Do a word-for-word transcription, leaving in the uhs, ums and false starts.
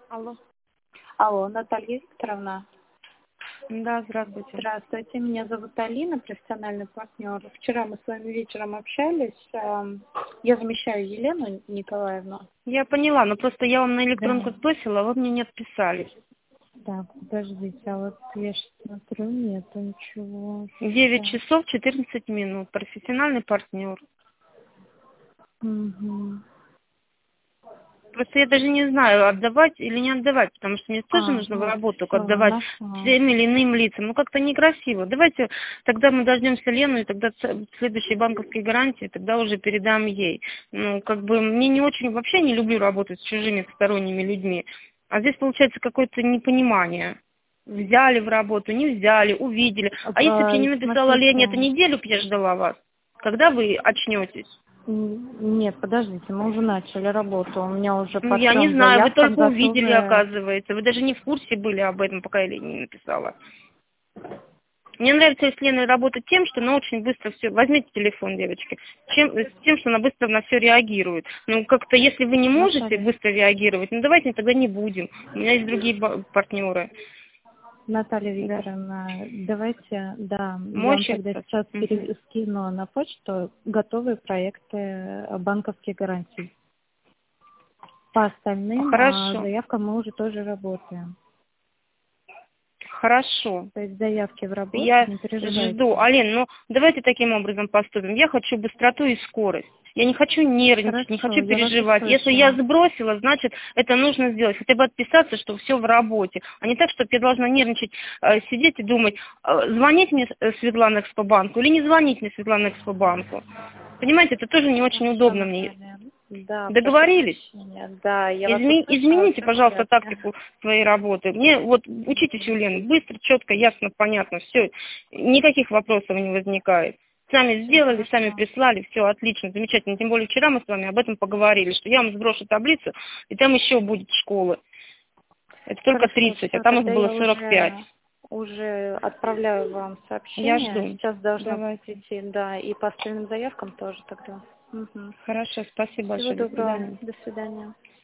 Алло. Алло, Наталья Викторовна. Да, здравствуйте. Здравствуйте, меня зовут Алина, профессиональный партнер. Вчера мы с вами вечером общались. эм, Я замещаю Елену Николаевну. Я поняла, но просто я вам на электронку Да, сбросила, а вы мне не отписались. да, подождите, а вот я сейчас смотрю, нету ничего. Девять Так. часов четырнадцать минут. Профессиональный партнер. Мгм. Просто я даже не знаю, отдавать или не отдавать, потому что мне тоже А, нужно в вот, работу все, отдавать нашла. тем или иным лицам. Ну, как-то некрасиво. Давайте тогда мы дождемся Лену, и тогда ц- следующие банковские гарантии, тогда уже передам ей. Ну, как бы мне не очень, вообще не люблю работать с чужими сторонними людьми. А здесь получается какое-то непонимание. Взяли в работу, не взяли, увидели. А если бы я А, не написала Лене, это Смотрите, неделю бы я ждала вас. Когда вы очнетесь? м, нет, подождите, мы уже начали работу. У меня уже Ну, по я не трем знаю, вы заявкам только увидели, готовы. оказывается. Вы даже не в курсе были об этом, пока я Лене не написала. Мне нравится с Леной работать тем, что она очень быстро все... Возьмите телефон, девочки. Чем, с тем, что она быстро на все реагирует. Ну, как-то, если вы не можете Наталья. быстро реагировать, ну, давайте тогда не будем. У меня есть другие ба- партнеры. Наталья Да. Викторовна, давайте, да, я Мой вам счет. тогда сейчас Мгм. перескину на почту готовые проекты э, банковских гарантий. По остальным а, Хорошо. заявкам мы уже тоже работаем. Хорошо. То есть заявки в работе, Я не жду. переживайте. Ален, ну давайте таким образом поступим. Я хочу быстроту и скорость. Я не хочу нервничать, не Хорошо, хочу я вас переживать. Если я услышала. сбросила, значит, это нужно сделать. Хотя бы отписаться, что все в работе. А не так, чтобы я должна нервничать, э, сидеть и думать, э, звонить мне э, Светлана Экспобанку или не звонить мне Светлана Экспобанку. Понимаете, это тоже не очень Хорошо, удобно мне. Наталья. Да, прошу Договорились? прощения. Да, я вас Изме- услышала, измените, все в пожалуйста, порядке. тактику своей работы. Мне вот учитесь у Лены. Быстро, четко, ясно, понятно. Все. Никаких вопросов не возникает. Сами Все сделали, сами хорошо. прислали, все отлично, замечательно. Тем более вчера мы с вами об этом поговорили, что я вам сброшу таблицу, и там еще будет школы. Это только Хорошо, тридцать, а все, там их тогда было я сорок пять. уже уже отправляю вам Я сообщение. жду. Сейчас должно Давайте. прийти, да, и по остальным заявкам тоже тогда. Мгм. Хорошо, спасибо Всего большое. До доброго. свидания. До свидания.